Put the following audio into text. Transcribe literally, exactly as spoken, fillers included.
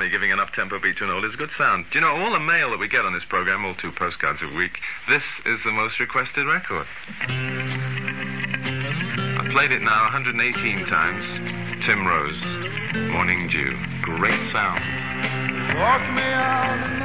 funny giving an up-tempo beat to an old. It's a good sound. Do you know, all the mail that we get on this program, all two postcards a week, this is the most requested record. I've played it now one hundred eighteen times. Tim Rose, Morning Dew. Great sound. Walk me out